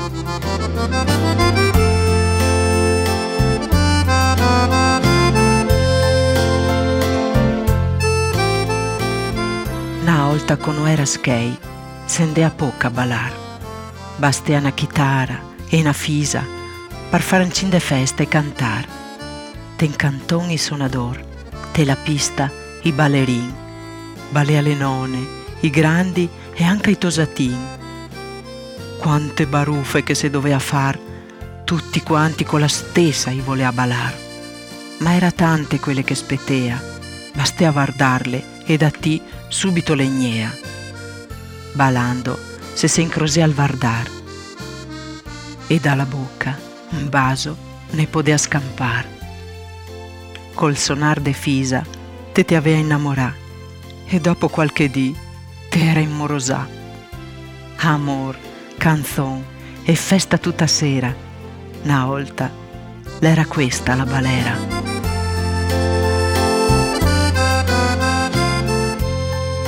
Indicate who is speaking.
Speaker 1: Na volta quando era skei, sende a poca a balar. Bastea una chitarra e una fisa per fare incinde festa e cantar. Ten canton i sonador, te la pista i ballerin, balea le nonne, i grandi e anche i tosatin. Quante baruffe che se doveva far, tutti quanti con la stessa i voleva ballar. Ma era tante quelle che spettea, bastea guardarle e da ti subito legnea. Balando se incrosea al vardar e dalla bocca un baso ne podea scampar. Col sonar de fisa te avea innamorà e dopo qualche dì te era immorosà. Amor, canzon e festa tutta sera. Una volta l'era questa la balera.